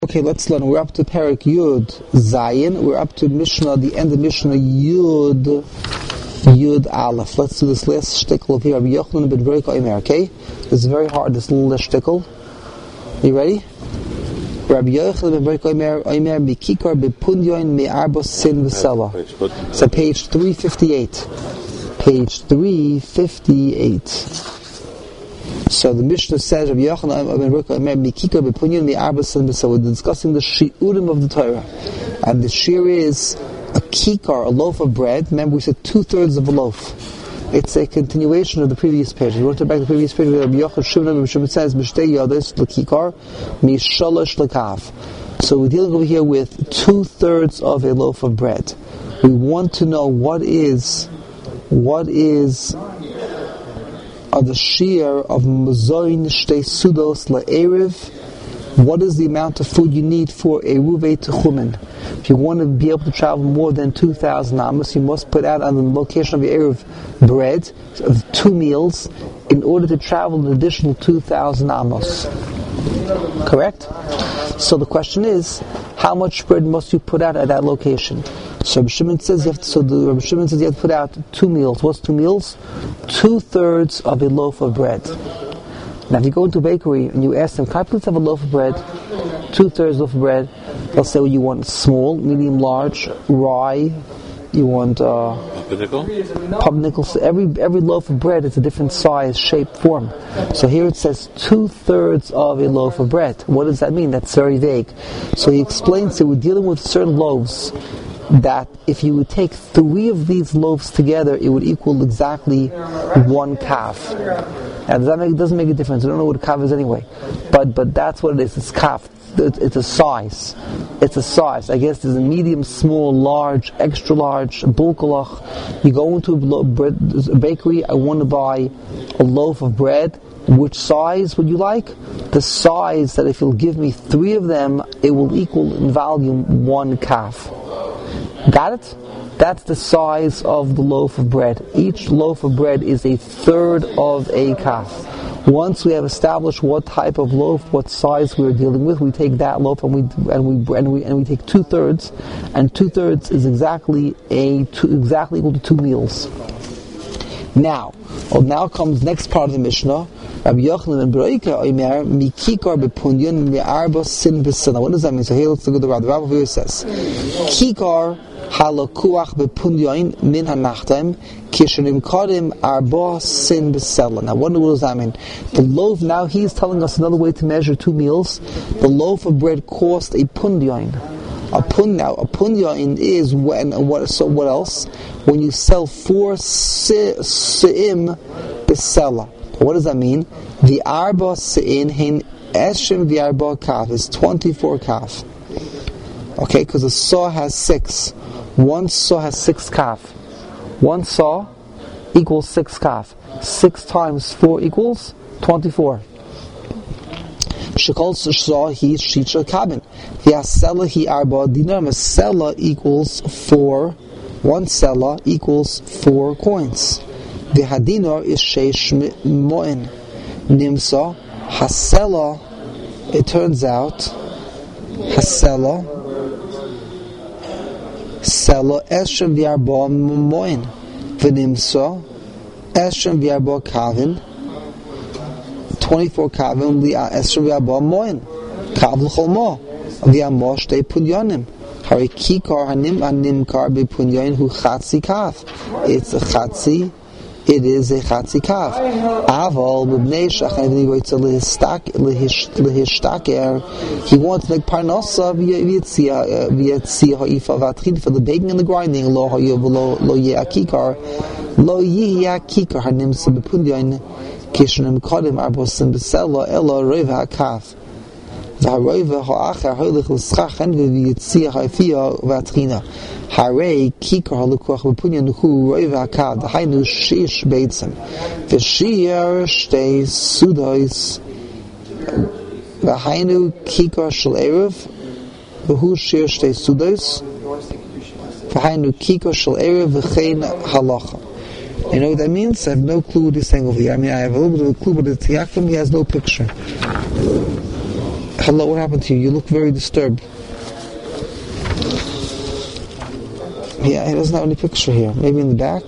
Okay, let's learn. We're up to Perek Yud Zayin. We're up to Mishnah, the end of Mishnah Yud Aleph. Let's do this last shtickle of here. Rabbi Yochanan ben Beroka Omer. Okay, this is very hard. This little shtickle. You ready? Rabbi Yochanan ben Beroka Omer Mikikar bepunyoin me'arba sin v'sela. So page 358. Page 358. So the Mishnah says, Rabbi Yochanan ben Beroka Omer Mikikar bepunyoin me'arba sin v'sela. We're discussing the shiurim of the Torah, and the shir is a kikar, a loaf of bread. Remember, we said 2/3 of a loaf. It's a continuation of the previous page. We want to back the previous page. Rabbi Yochanan says, "B'shtei yodes l'kikar, mishalosh l'kav." So we're dealing over here with 2/3 of a loaf of bread. We want to know what is the shir of mazoin shtei sudos la'erev. What is the amount of food you need for a ruvei techumen? If you want to be able to travel more than 2,000 amos, you must put out on the location of your erev bread of 2 meals in order to travel an additional 2,000 amos. Correct? So the question is, how much bread must you put out at that location? So Rabbi Shimon says you have to put out 2 meals. What's 2 meals? 2/3 of a loaf of bread. Now, if you go into a bakery and you ask them, "Can I please have a loaf of bread?" 2/3 loaf of bread. They'll say, "Well, you want small, medium, large, rye. You want pumpernickel." So every loaf of bread is a different size, shape, form. So here it says 2/3 of a loaf of bread. What does that mean? That's very vague. So he explains that we're dealing with certain loaves that if you would take 3 of these loaves together, it would equal exactly 1 kaf. And it doesn't make a difference. I don't know what a kaf is anyway. But that's what it is. It's kaf. It's a size. It's a size. I guess there's a medium, small, large, extra large, bulkalach. You go into a bakery, I want to buy a loaf of bread. Which size would you like? The size that if you'll give me 3 of them, it will equal in volume 1 kaf. Got it? That's the size of the loaf of bread. Each loaf of bread is 1/3 of a kaf. Once we have established what type of loaf, what size we're dealing with, we take that loaf and we take 2/3, and 2/3 is exactly equal to 2 meals. Now comes next part of the Mishnah. Rabbi Yochanan ben Beroka Omer Mikikar bepunyon me'arba sin v'sela. What does that mean? So here let's look at the Rav. The Rav here says, Kikar halakuach bepunyon min hanachtem kishanim kadim arba sin v'sela. Now what does that mean? The loaf, now he's telling us another way to measure 2 meals. The loaf of bread cost a punyon. A punyon is what else? When you sell 4 se'im b'sela. What does that mean? The arba se'in hein eshim v'arba kaf is 24 kaf. Okay, because a saw has 6. One saw has 6 kaf. One saw equals 6 kaf. 6 times 4 equals 24. Shekol saw he shicha kabin. V'asela he arba dinar. A sela equals 4. 1 sela equals 4 coins. The hadinar is sheish mo'in. Nimsa hasela. It turns out hasela sela eshem v'arba mo'in. V'nimsa eshem v'arba kavin. 24 kavin li'a eshem v'arba mo'in. Kav l'chol mo. V'yamo shtei punyonim. Hari kikar hanimkar b'punyon hu chatzi kaf. It's a chatzi. It is a chatzi kaf. Aval b'bnei shachan lehishtaker. He wants to make parnasa v'yetzia ha'ifa v'atrin for the baking and the grinding. Lo yeh kikar hanimsa b'punyon kishanim kadim arbosim b'sela ela reva ha'kaf. V'harova ha'achar holich l'schachen v'yetzia ha'ifia v'atrina. Harei kikar halukuach b'punyan hu rova ha'kav hainu shish beitzim v'shir shtei sudois v'hainu kikar shel erev v'hu shir shtei sudois v'hainu kikar shel erev v'chein halacha. You know what that means? I have no clue what he's saying over here. I mean, I have a little bit of a clue, but the Yaakov, he has no picture. Hello, what happened to you? You look very disturbed. Yeah, he doesn't have any picture here. Maybe in the back?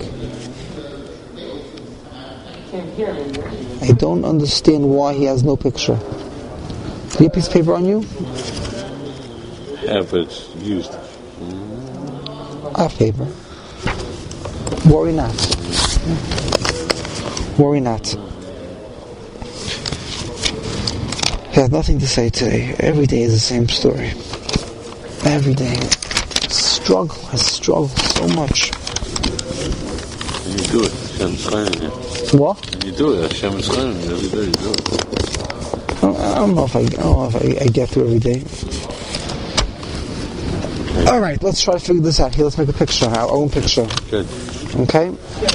I don't understand why he has no picture. Do you have a piece of paper on you? Yeah, but it's used. I have paper. Worry not. Worry not. I have nothing to say today. Every day is the same story. Every day. I struggle so much. And you do it. Hashem's chayim you. What? And you do it. Hashem's chayim you. Every day you do it. I don't know if I get through every day. All right, let's try to figure this out. Here, let's make a picture, our own picture. Good. Okay?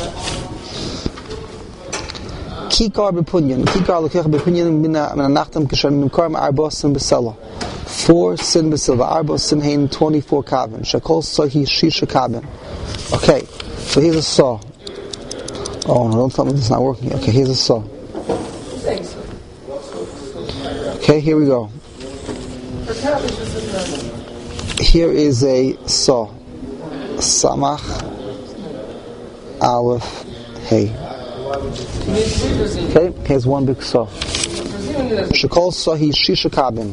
Kikar b'punyan. Kikar l'kech b'punyan min ha'nachtam kishan mimkar ma'arba sin b'sela. 4 sin b'silva. Arba sin hain 24 kavan. Shakol sahi shisha kavan. Okay, so here's a saw. Oh no, don't tell me this is not working. Okay, here's a saw. Okay, here we go. Here is a saw. Samach Aleph Hey. Okay, here's one big saw. Shekol sahi shisha kabin.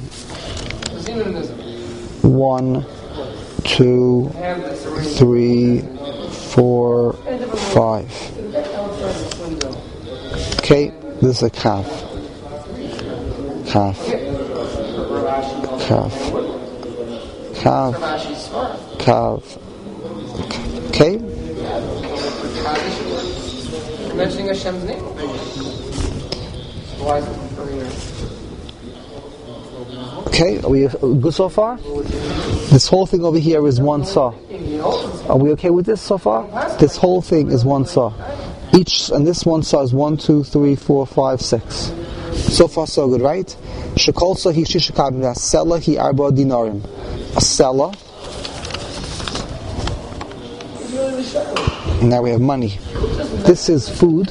1, 2, 3, 4, 5. Okay, this is a calf. Calf. Okay? Mentioning Hashem's name. Why is it here? Okay, are we good so far? This whole thing over here is one saw. Are we okay with this so far? This whole thing is one saw. And this one saw is 1, 2, 3, 4, 5, 6. So far so good, right? Shekol sahi shisha kabin. Asela hi arba dinarim. Asela. Now we have money. This is food.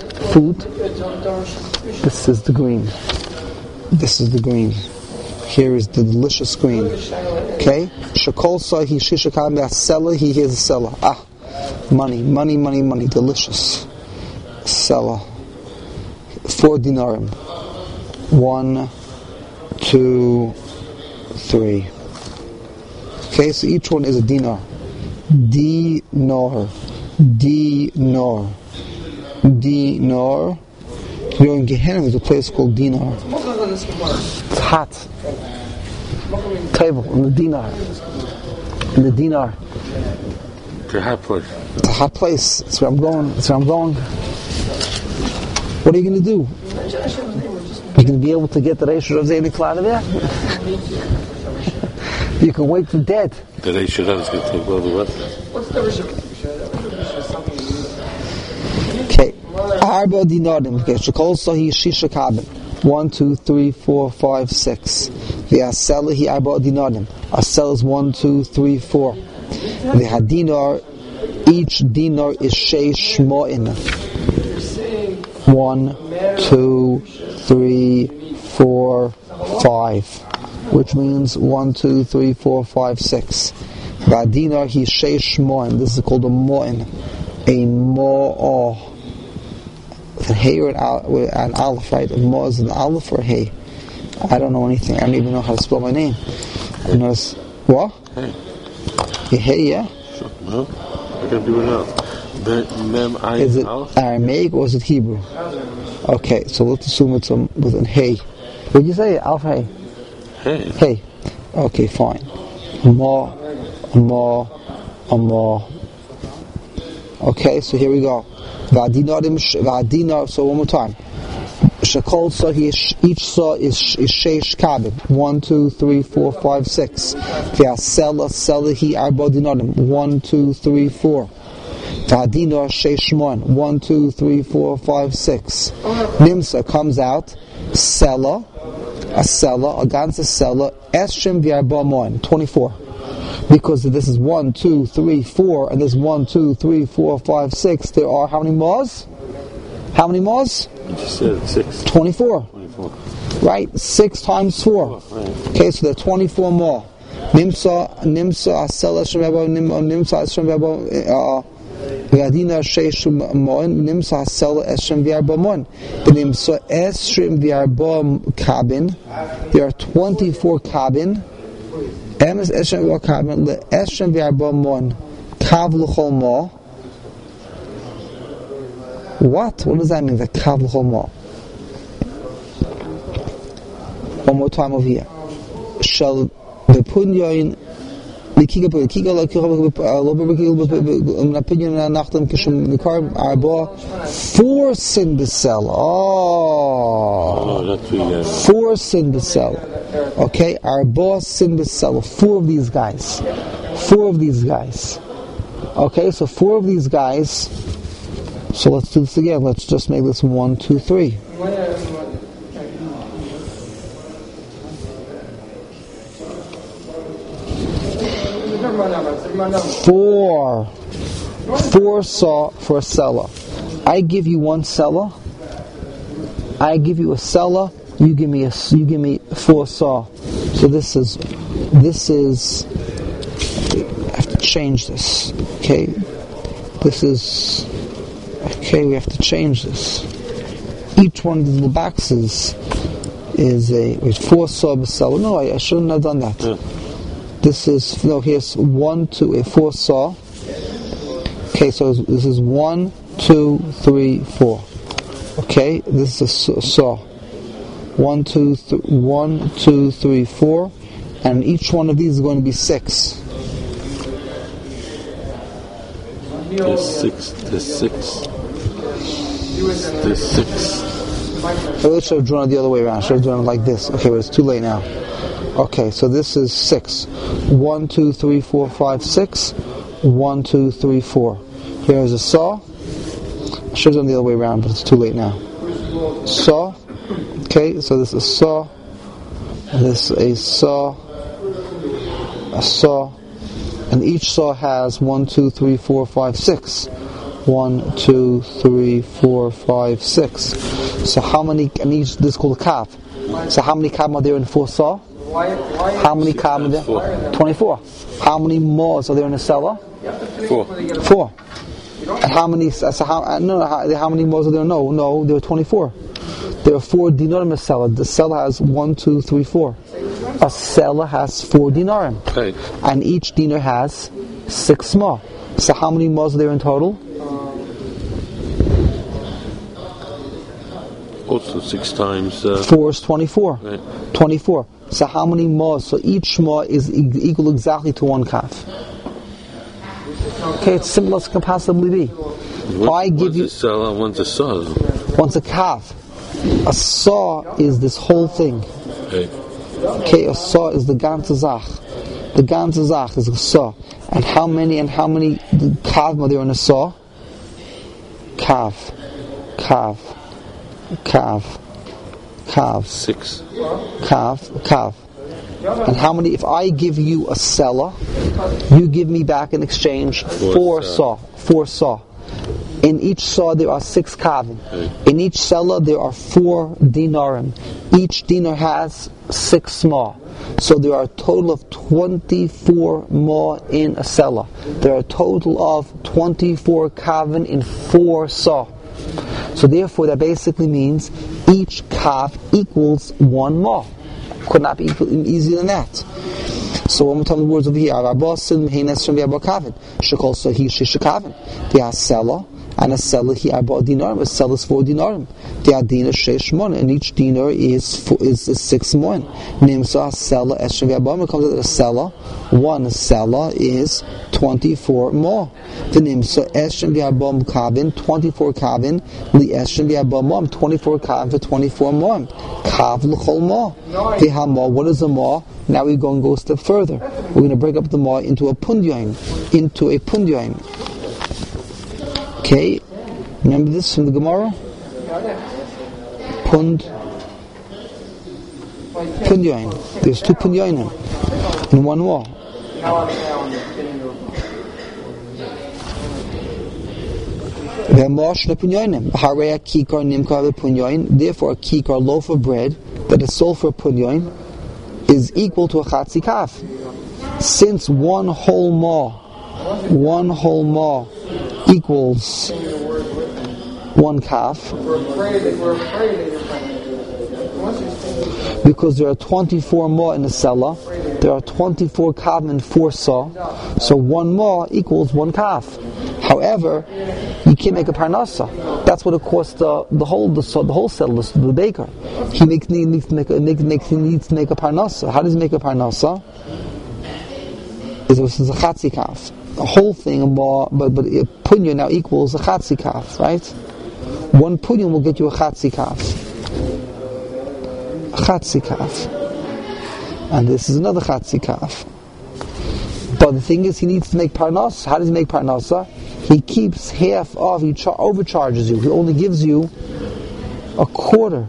This is the green. Here is the delicious green. Okay? Shekol sahi shisha kabin. Asela hi is a sela. Money. Delicious. Sela. 4 dinarim. 1, 2, 3. Okay, so each one is a dinar. Dinar. You know, in Gehenna there's a place called Dinar. It's hot. Table in the dinar. It's a hot place. It's a hot place. That's where I'm going. What are you going to do? You're going to be able to get the Reish Rav Zayin out of there? You can wait for dead. The Reish Rav is going to take all the weapons. What's the Reish? Okay. Arba dinarim. Okay. Shekol sahi shisha kabin. 1, 2, 3, 4, 5, 6. The asela hi arba dinarim. Asel is 1, 2, 3, 4. The hadinar. Each dinar is sheish mo'in. 1, 2, 3, 4, 5, which means 1, 2, 3, 4, 5, 6. Vadinar he sheish mo'in. This is called a mo'in. A mo'ah. With a hay or an aleph, right? A mo'ah is an aleph or a hay? I don't know anything. I don't even know how to spell my name. What? Hey. A hay, yeah? Sure. No, I can do it now. Is it Aramaic or is it Hebrew? Okay, so let's assume it's with an hey. What did you say? Alf hey? Hey. Okay, fine. Ma. Okay, so here we go. Vadinar, so one more time. Shekol sahi, each saw is sheish kabin. 1, 2, 3, 4, 5, 6. V'asela selahi arba dinarim. 1, 2, 3, 4. V'adinar sheish mon. 1, 2, 3, 4, 5, 6. Nimsa comes out. Sela, against a sela. Eshem v'arba mon. 24. Because this is 1, 2, 3, 4, and this 1, 2, 3, 4, 5, 6. There are how many maws? How many maws? You just said 6. 24. Right? 6 times 4. Okay, so there are 24 more. Nimsa asel Esrim V'Arba Nimsa Esrim V'Arba V'Adina Sheish Moen Nimsa asel Esrim V'Arba Moen Nimsa Esrim V'Arba Kabin. There are 24 kabin. Emes Esrim V'Arba Kabin Le Esrim V'Arba Moen Kav L'Chol Mo. What does that mean? The Kav L'Chol Mo. One more time over here. Shall the punyain the kiga like an opinion nachdem kishum the car arba 4 sin besel. Oh, 4 sin besel. Okay, arba sin besel. 4 of these guys. 4 of these guys. Okay, so 4 of these guys. So let's do this again. Let's just make this 1, 2, 3. Four saw for a seller. I give you 1 seller. I give you a seller. You give me 4 saw. So this is. I have to change this. Okay. This is. Okay, we have to change this. Each one of the little boxes is with 4 saw per seller. No, I shouldn't have done that. Yeah. This is, here's 1, 2, 4 saw. Okay, so this is 1, 2, 3, 4. Okay, this is a saw. 1, 2, 3, 4. And each one of these is going to be 6. There's 6. I really should have drawn it the other way around. I should have drawn it like this. Okay, but it's too late now. Okay, so this is 6. 1, 2, 3, 4, 5, 6. 1, 2, 3, 4. Here is a saw. I should have done the other way around, but it's too late now. Saw. Okay, so this is a saw. This is a saw. A saw. And each saw has 1, 2, 3, 4, 5, 6. 1, 2, 3, 4, 5, 6. So how many? And each this is called a kav. So how many kav are there in 4 saw? How many kav are there? 24. How many moors are there in a cellar? 4. And how many? How many moors are there? No, there are 24. There are 4 dinarim in a cellar. The cellar has 1, 2, 3, 4. A cellar has 4 dinarim, okay. And each dinar has 6 more. So how many moors are there in total? Also 6 times 4 is 24. Right. 24. So how many moors? So each more is equal exactly to 1 kaf. Okay, it's simple as it can possibly be. One's a seller, one's a saw. One's a kaf. A saw is this whole thing. Okay, a saw is the ganze Zach. The ganze Zach is a saw. And how many kav are there in a saw? Kav. 6. Kav. And how many? If I give you a seller, you give me back in exchange 4 saw. 4 saw. In each saw there are 6 kavim. In each seller there are 4 dinarim. Each dinar has 6 more. So there are a total of 24 more in a seller. There are a total of 24 kavim in 4 saw. So therefore that basically means each kav equals 1 more. Could not be easier than that. So one more time the words over here. They are seller, and a seller here about dinarim. A seller is 4 dinarim. They are dinar sheish mon, and each dinar is 6 mon. Nimsa seller esrim v'abam. It comes out that a seller, 1 seller is 24 more. The nimsa esrim v'abam kavin, 24 kavin. Li esrim v'abam mom, 24 kavin for 24 mom. Kav l'chol mo. The hamor. What is a mo? Now we're going to go a step further. We're going to break up the mo into a punyain. Okay, remember this from the Gemara? Punyain. There's 2 punyain in 1 more. Therefore, a kikar loaf of bread that is sold for a punyon is equal to a chatzi kaf. Since one whole ma equals one kaf, because there are 24 ma in the cellar, there are 24 kav and 4 saw, so one ma equals one kaf. However, you can't make a parnasa. That's what it costs the wholesaler, the baker. He needs to make a parnasa. How does he make a parnasa? This is a chatzi kaf. The whole thing, but a punyan now equals a chatzi kaf, right? One punyan will get you a chatzi kaf. A chatzi kaf. And this is another chatzi kaf. But the thing is, he needs to make parnasa. How does he make parnasa? He keeps half off, he overcharges you. He only gives you a quarter.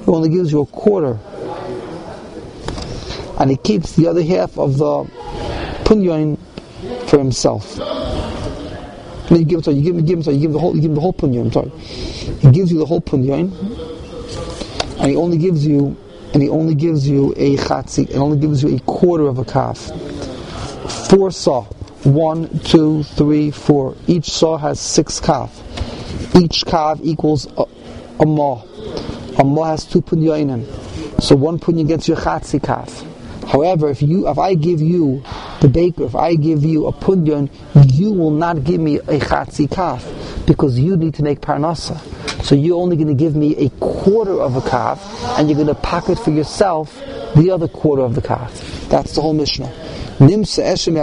And he keeps the other half of the punyon for himself. And you give him the whole punyon. I'm sorry. He gives you the whole punyon, and he only gives you a chatzi. It only gives you a quarter of a kaf. 4 saw. 1, 2, 3, 4. Each saw has 6 kaf. Each kaf equals a ma. A ma has 2 punyonim. So 1 punyon gets you a chatzi kaf. However, if I give you, the baker, if I give you a punyon, you will not give me a chatzi kaf, because you need to make parnasa. So you're only going to give me a quarter of a kaf, and you're going to pocket for yourself the other quarter of the kaf. That's the whole Mishnah. A kikar,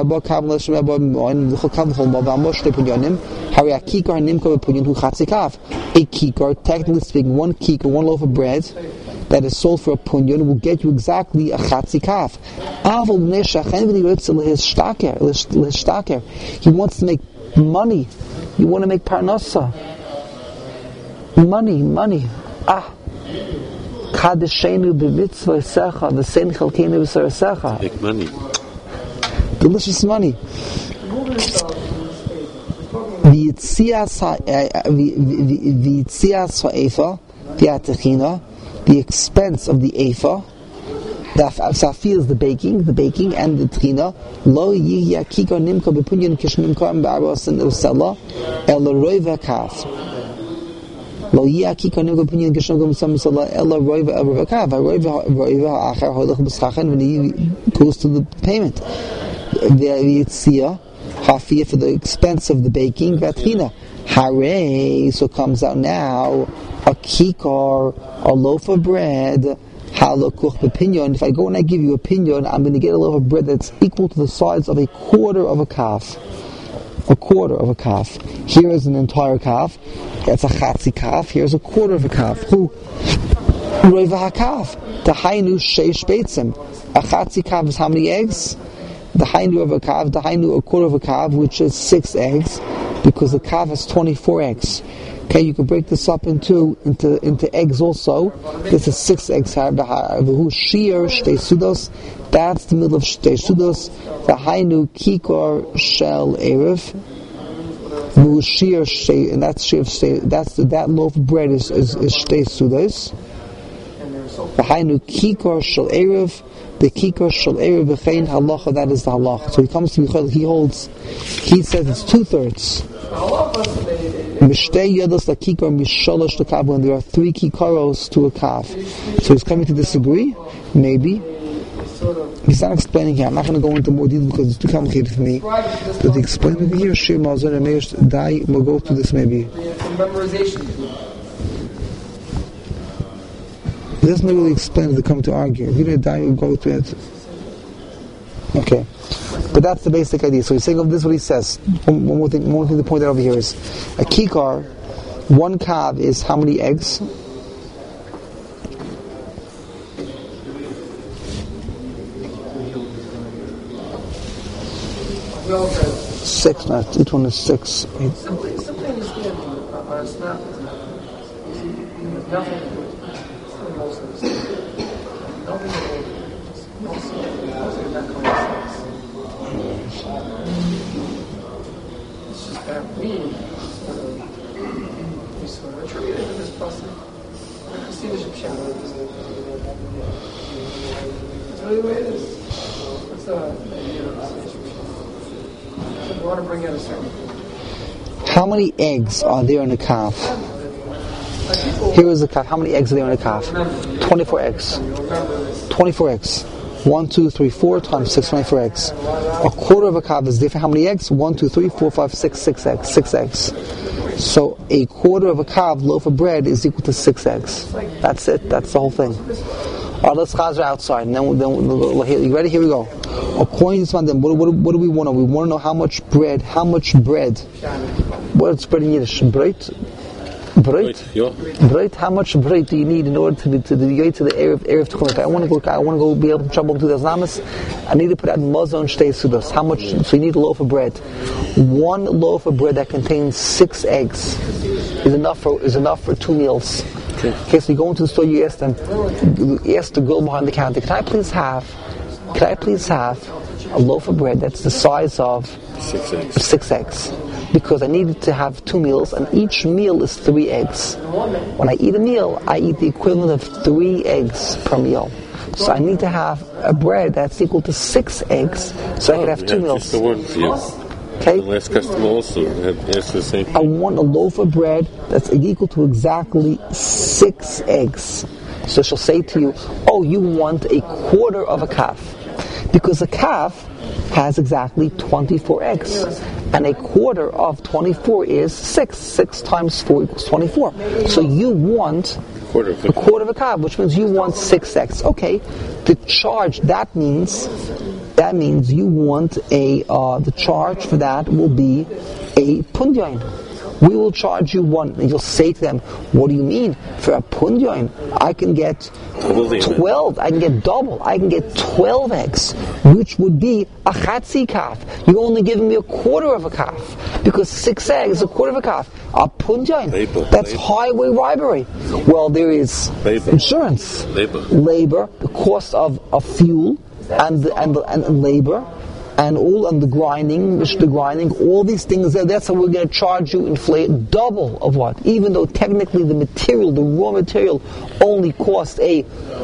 technically speaking, one kikar, one loaf of bread that is sold for a punyon will get you exactly a chatzi kaf. He wants to make money. You want to make parnasa. Money. Make money. Delicious money. The expense of the efa, the safir is the baking and the trina. Lo yihya kikar nimka bepunyan kishmimka ba'aros and usella ela roiva kaf. Lo yihya kikar nimka bepunyan kishmimka usella ela roiva kaf. Roiva achar holach b'schachen when he goes to the payment. The yitzia hafia for the expense of the baking. Vatrina hare, so comes out now a kikar, a loaf of bread, halakuch b'pinyon. If I go and I give you a pinyon, I'm going to get a loaf of bread that's equal to the size of a quarter of a kaf. A quarter of a kaf. Here is an entire kaf. That's a chatzi kaf. Here's a quarter of a kaf. Who? Roiva hakaf. The hainu sheish beitzim. A chatzi kaf is how many eggs? The hainu of a kaf, a quarter of a kaf, which is 6 eggs, because the kaf has 24 eggs. Okay, you can break this up into eggs also. This is 6 eggs. Who shear shtei sudos? That's the middle of shtei sudos. The hainu kikar shel erev. Who shear shtei, and that's shear shtei. That loaf of bread is shtei sudos. The hainu kikar shel erev. The kikar shel erev v'chein halacha. That is the halacha. So he comes to Michal. He says it's 2/3. When there are 3 kikaros to a kaf. So he's coming to disagree? Maybe. He's not explaining here. I'm not going to go into more detail because it's too complicated for me. But he explained over here, Shir Malzor and Meir Dai, we'll go through this maybe. He doesn't really explain if they come to argue. If you didn't die, we'll go through it. Okay. But that's the basic idea. So he's saying of this what he says. One more thing to point out over here is a kikar, 1 kav is how many eggs? 6, not each one is 6. Simply understand it's not nothing most of this. Nothing that it's just that we sort of attributed to this person. I see the Shipshan. That's really the way it is. It's we want to bring in a certain. How many eggs are there in a calf? Here is a calf. How many eggs are there in a calf? 24 eggs. 24 eggs. 1, 2, 3, 4 times 6, 24 eggs. A quarter of a calf is different. How many eggs? 1, 2, 3, 4, 5, 6, 6 eggs. 6 eggs. So a quarter of a calf loaf of bread is equal to 6 eggs. That's it. That's the whole thing. All right, let's chazer outside. And then you ready? Here we go. According to this one, then what do we want to know? We want to know how much bread. What is bread in Yiddish? Breit? Breit? How much bread do you need in order to get to the Erev Tchumen? I want to go be able to trouble 2,000 amas. I need to put out Mazo and Shtei Sudos. How much? So you need a loaf of bread. One loaf of bread that contains 6 eggs is enough for 2 meals. Okay, so you go into the store, you ask the girl behind the counter, can I please have a loaf of bread that's the size of 6 eggs? Because I needed to have 2 meals, and each meal is 3 eggs. When I eat a meal, I eat the equivalent of 3 eggs per meal. So I need to have a bread that's equal to 6 eggs, so I can have 2 meals. Okay? The last customer also asked the same thing. I want a loaf of bread that's equal to exactly 6 eggs. So she'll say to you, oh, you want a quarter of a calf. Because a calf has exactly 24 eggs. And a quarter of 24 is 6. 6 times 4 equals 24. So you want a quarter of a calf, which means you want 6 eggs. Okay, the charge, that means you want the charge for that will be a pundion. We will charge you 1. And you'll say to them, what do you mean? For a pundion, I can get 12. I can get double. I can get 12 eggs, which would be a chatzi calf. You're only giving me a quarter of a calf. Because 6 eggs is a quarter of a calf. A pundion, that's highway robbery. Well, there is insurance, labor, the cost of fuel, and labor, and the grinding, all these things there. That's how we're going to charge you inflate double of what? Even though technically the raw material only cost a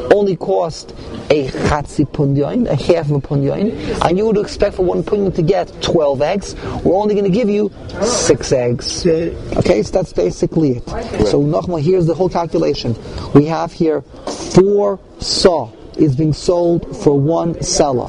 chatzi pundion, a half of a pundion, and you would expect for 1 pundion to get 12 eggs. We're only going to give you 6 eggs. Okay, so that's basically it. So Nachma, here's the whole calculation. We have here 4 saw is being sold for 1 selah.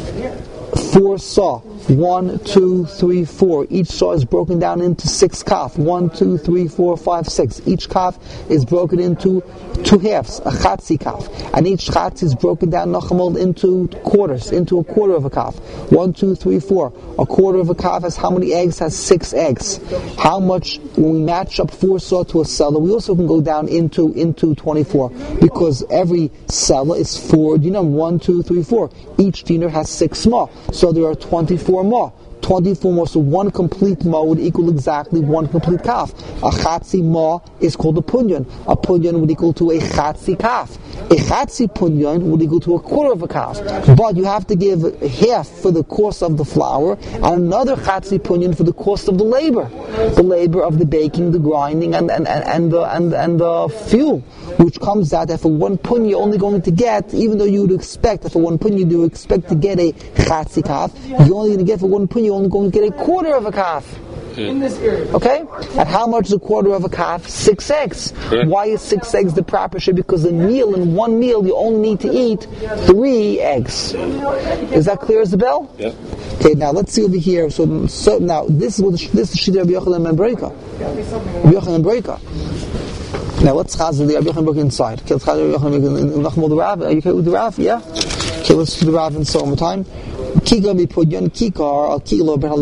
4 saw. 1, 2, 3, 4. Each saw is broken down into 6 kaf. 1, 2, 3, 4, 5, 6. Each kaf is broken into 2 halves, a chatzi kaf. And each chatzi is broken down into quarters, into a quarter of a kaf. 1, 2, 3, 4. A quarter of a kaf has how many eggs? Has 6 eggs. How much, when we match up 4 saw to a selah, we also can go down into 24. Because every selah is 4 dinar. 1, 2, 3, 4. Each dinar has 6 ma. So there are 24 ma. 24 more, so 1 complete ma would equal exactly 1 complete calf. A chatzi ma is called a punyan. A punyan would equal to a chatzi calf. A chatzi punyan would equal to a quarter of a calf. But you have to give half for the cost of the flour and another chatzi punyan for the cost of the labor of the baking, the grinding, and the fuel, which comes out that for 1 punyan you're only going to get, even though you would expect that for 1 punyan you do expect to get a chatzi calf, you're only going to get for 1 punyan. You're only going to get a quarter of a calf. In this area. Okay? And how much is a quarter of a calf? 6 eggs. Why is 6 eggs the proper share? Because in 1 meal you only need to eat 3 eggs. Is that clear as the bell? Yeah. Okay, now let's see over here. So now this is the Shita of Yochanan ben Breika. Yochanan Breika. Now let's chazer the Yochanan Breika inside. Okay, let's chazer Yochanan Breika in the Rav. Are you okay with the Rav? Yeah? Okay, let's do the Rav and so on time. Kikar mipunyan kikar al kilo bread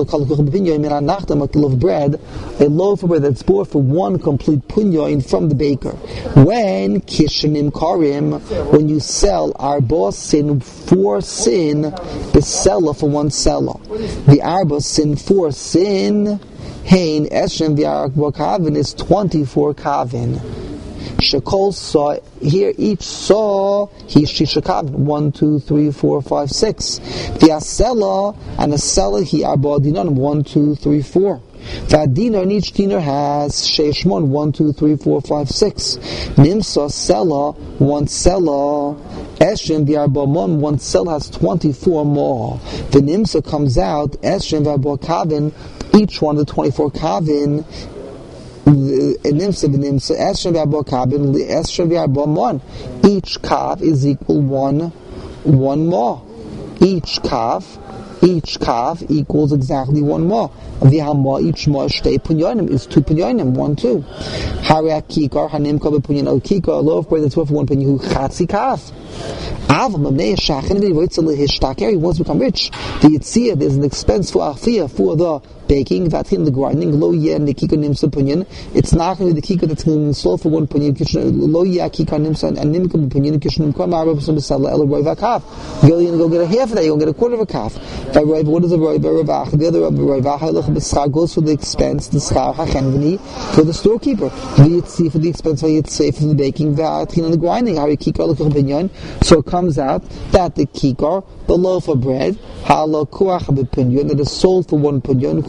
of bread, a loaf of bread that's bought for 1 complete punyan from the baker. When kishanim karim, when you sell arba sin 4 sin, the seller for 1 seller. The arba sin 4 sin, hein eshem the arba kavin is 24 kavin. Shekol saw here, each saw he shishakav 1, 2, 3, 4, 5, 6. The asela and a seller he arbadinan 1, 2, 3, 4. That dinar, and each dinar has sheishmon, 1, 2, 3, 4, 5, 6. Nimsa sela, 1 sela. Eshrim v'arbamon, 1 sela has 24 more. The nimsa comes out, eshrim v'arbor kavin, each one of the 24 kavin. Each kav is equal one more. Each kav equals exactly one more. Each more shtei punyonim is 2 punyonim, 1, 2. Haria kikar hanimka b'punyon al kikar, a loaf bread that's worth 1 punyon, hu chatzi kav. Avam amnei shachin v'yitzal hishtaker, he wants to become rich. The yitzia, there's an expense for achfiyah, for the baking, vatin, the grinding, lo yeh nikika nimsa punyon. It's not going to be the kikar that's going to be sold for 1 punyon, lo yeh kikar nimsa, and nimka punyon, kishnum kwa ma'arab b'sala el roi v'akav. You're going to go get a half of that, you're going to get a quarter of a calf. What is a roi v'ravach? The other roi v'ach goes for the expense, the schar hachenveni, for the storekeeper. The yitzia for the expense, for yitzia for the baking, vatin, and the grinding. How kikar l'kach punyon. So it comes out that the kikar, the loaf of bread, that is sold for 1 punyon,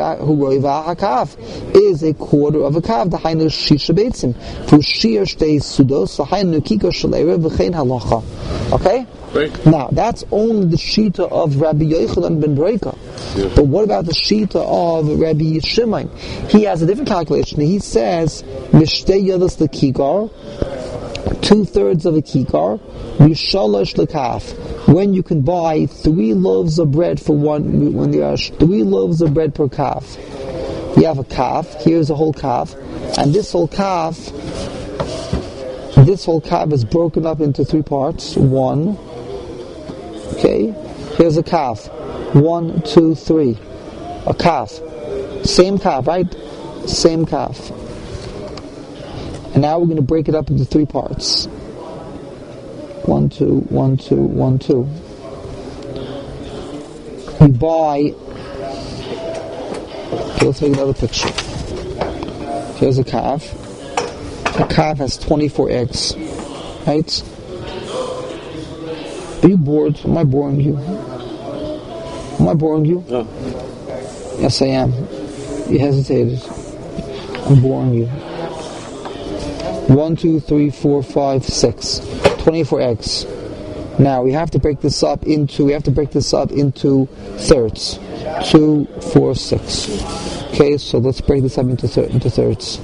is a quarter of a kav. The hainu shisha beitzim for shir shtei sudos. The hainu kikar shalera v'chein halacha. Okay. Right. Now that's only the shita of Rabbi Yochanan ben Breika. Yeah. But what about the shita of Rabbi Shimon? He has a different calculation. He says mishtei yadas the kikar, 2/3 of a kikar, mishalosh lekaf. When you can buy 3 loaves of bread for one, when there are 3 loaves of bread per kaf. You have a kaf. Here's a whole kaf, and this whole kaf is broken up into 3 parts. 1. Okay. Here's a kaf. 1, 2, 3. A kaf. Same kaf, right? Same kaf. And now we're going to break it up into 3 parts. 1, 2, 1, 2, 1, 2. We buy. Okay, let's make another picture. Here's a calf. A calf has 24 eggs. Right? Are you bored? Am I boring you? Am I boring you? No. Yes, I am. You hesitated. I'm boring you. 1, 2, 3, 4, 5, 6. 24 eggs. Now we have to break this up into thirds. 2, 4, 6. Okay, so let's break this up into thirds.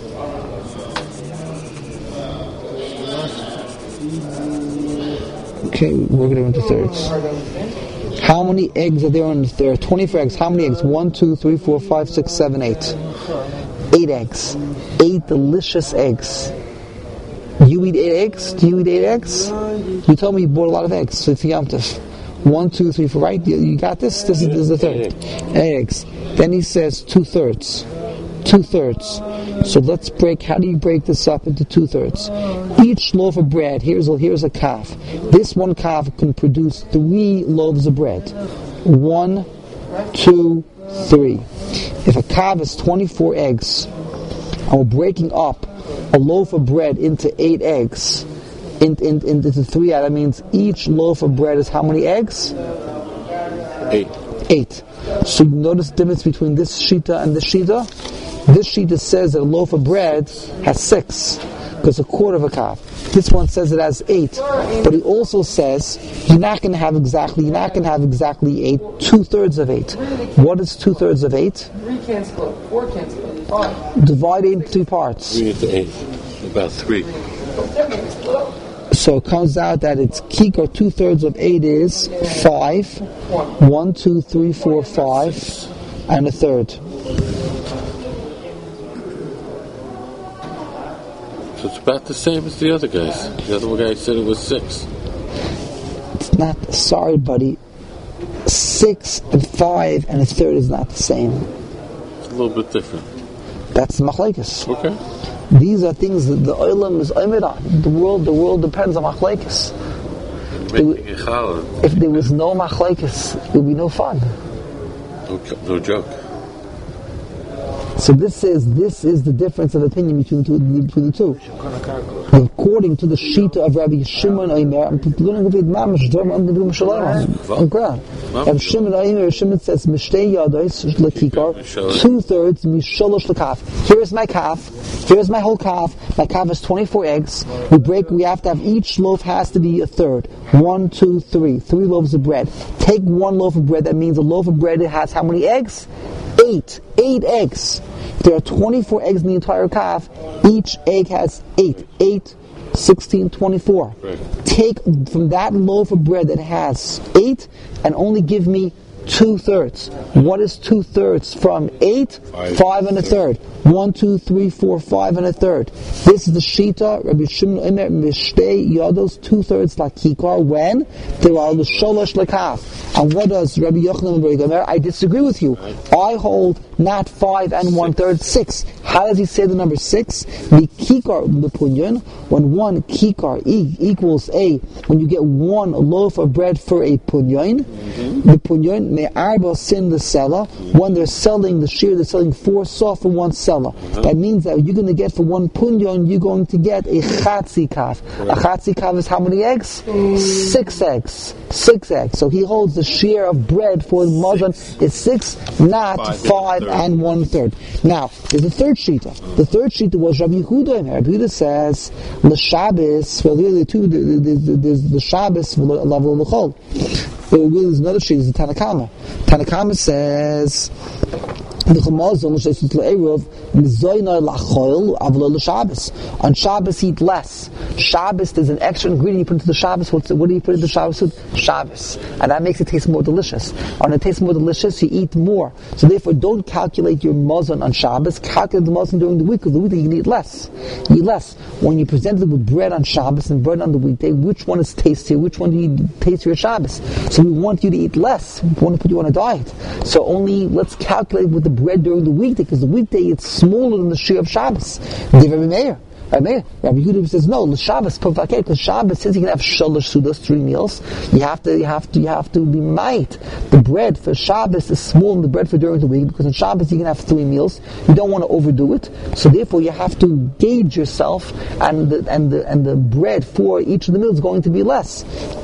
Okay, we're going to into thirds. How many eggs are there on the third? 24 eggs. How many eggs? 1, 2, 3, 4, 5, 6, 7, 8. 8 eggs. 8 delicious eggs. You eat 8 eggs? Do you eat 8 eggs? You told me you bought a lot of eggs. So it's Yom Tov. 1, 2, 3, 4, right? You got this? This is the third. 8 eggs. Then he says 2/3. 2/3. So let's break. How do you break this up into 2/3? Each loaf of bread. Here's a calf. This one calf can produce 3 loaves of bread. 1, 2, 3. If a calf has 24 eggs, and we're breaking up a loaf of bread into 8 eggs, into 3, that means each loaf of bread is how many eggs? 8. 8. So you notice the difference between this shita and this shita? This shita says that a loaf of bread has 6, because a quarter of a calf. This one says it has 8, but he also says you're not going to have exactly 8. 2/3 of 8. What is 2/3 of 8? 3 can't split. 4 can't split. 5. Divide it into 3 parts. 3 into 8. About 3. So it comes out that it's kikar. 2/3 of 8 is 5. 1, 2, 3, 4, 5, and a third. So it's about the same as the other guys. The other guy said it was 6. It's not. Sorry, buddy. 6 and 5 and a third is not the same. It's a little bit different. That's the machlekes. Okay. These are things that the olam is omer on. The world depends on machlekes. If there was no machlekes, there would be no fun. No joke. So this is the difference of opinion between the two. According to the Shita of Rabbi Shimon Aimer, Rabbi Shimon Aimer, Shimon says, Mishtei Yados L'Kikar, 2/3 Misholosh L'Kaf. Here is my calf. Here is my whole calf. My calf has 24 eggs. We have to have, each loaf has to be a third. 1, 2, 3. 3 loaves of bread. Take 1 loaf of bread. That means a loaf of bread, it has how many eggs? 8. 8 eggs. There are 24 eggs in the entire calf. Each egg has 8. 8, 16, 24. Right. Take from that loaf of bread that has 8 and only give me 2/3. What is 2/3 from 8? 5 and a third. 1, 2, 3, 4, 5 and a third. This is the Shita, Rabbi Shimon Omer, Mishtei Yados, 2/3 L'Kikar, when there are L'Sholosh L'Kaf. And what does Rabbi Yochanan ben Omer? I disagree with you. I hold not 5 and 1/3, 6. How does he say the number 6? Mikikar L'Punyon, when 1 kikar equals when you get 1 loaf of bread for a punyon, the punyon, me'arba sin the seller, when they're selling the shear, they're selling 4 saw for 1 seller. That means that you're going to get for 1 punyon, you're going to get a chatzi kaf. A chatzi kaf is how many eggs? 6 eggs. 6 eggs. So he holds the share of bread for the mazon is 6, not 5 and 1/3. Now, there's a third shita. The third shita was Rabbi Yehuda. And Rabbi Yehuda says, the Shabbos, well, there's the Shabbos, level of the chol. There's another shita, the Tanakama. Tanakama says, on Shabbos eat less. Shabbos, there's an extra ingredient you put into the Shabbos. What do you put into the Shabbos food? Shabbos. And that makes it taste more delicious. When it tastes more delicious, you eat more. So therefore, don't calculate your mazon on Shabbos. Calculate the mazon during the week. Because the weekday you can eat less. You eat less. When you present it with bread on Shabbos and bread on the weekday, which one is tastier? Which one do you taste your Shabbos? So we want you to eat less. We want to put you on a diet. So only let's calculate with the bread during the weekday, because the weekday it's smaller than the share of Shabbos. Rabbi Meir. Rabbi Yehuda says no. The Shabbos, because Shabbos, since you can have shalosh sudas, 3 meals, you have to be might. The bread for Shabbos is smaller than the bread for during the week, because on Shabbos you can have 3 meals. You don't want to overdo it, so therefore you have to gauge yourself, and the bread for each of the meals is going to be less.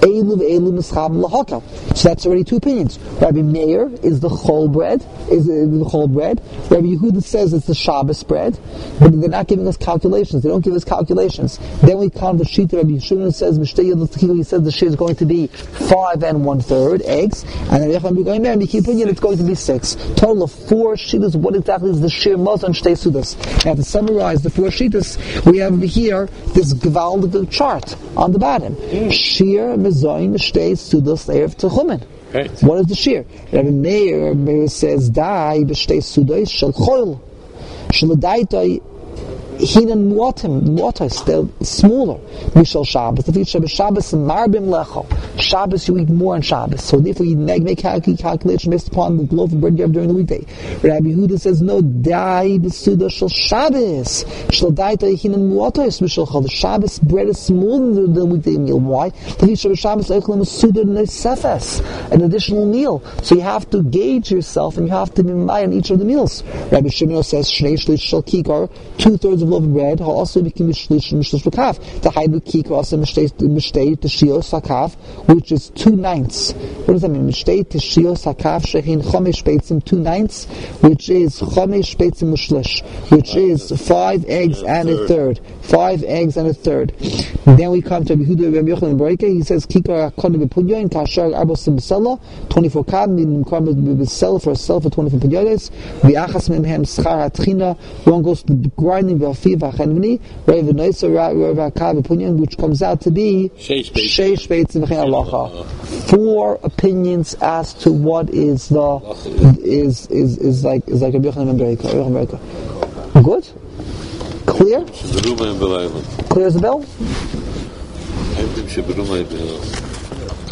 So that's already 2 opinions. Rabbi Meir is the whole bread. Rabbi Yehuda says it's the Shabbos bread, but they're not giving us calculations. They don't give us calculations. Then we come to Shita. Rabbi Shimon says, he says the share is going to be 5 and 1/3 eggs, and then it's going to be 6. Total of 4 shitas. What exactly is the share mazon shtei sudas? Now to summarize the 4 shitas, we have here this gewaldige chart on the bottom. Shir mezon shtei sudas erev techumen. What is the shir? Rabbi Meir says, "Dai b'shtei sudas shel choil shel daitoi." Hinan water still smaller. Mishal Shabbos. The feature of Shabbos marbim lecho. Shabbos you eat more on Shabbos. So therefore you make calculation based upon the loaf of bread you have during the weekday. Rabbi Yehuda says no. Dai b'suda shel Shabbos. Shel daita hinan water mishal chol. The Shabbos bread is smaller than the weekday meal. Why? The feature of Shabbos eichel suda nesefes, an additional meal. So you have to gauge yourself and you have to be made on each of the meals. Rabbi Shimon says shnei shlish shel kikar, 2/3 of loaf of bread, also became mishlish l'kaf. The haidu kikar also mishtei t'shios hakaf, which is 2/9. What does that mean? Mishtei t'shios hakaf shehin chomesh beitzim 2/9, which is chomesh beitzim mushlish, which is 5 eggs and a third. 5 eggs and a third. Then we come to Rabbi Yochanan ben Omer. He says kikar hakon bepunyon kashar arbosim b'sela 24 kab meaning b'sela for a sell for 24 punyones. V'achas memhem schar hatchina. One goes to the grinding which comes out to be 4 opinions as to what is the is like Rabbi Yochanan ben Omer. Good? Clear? Clear as a bell?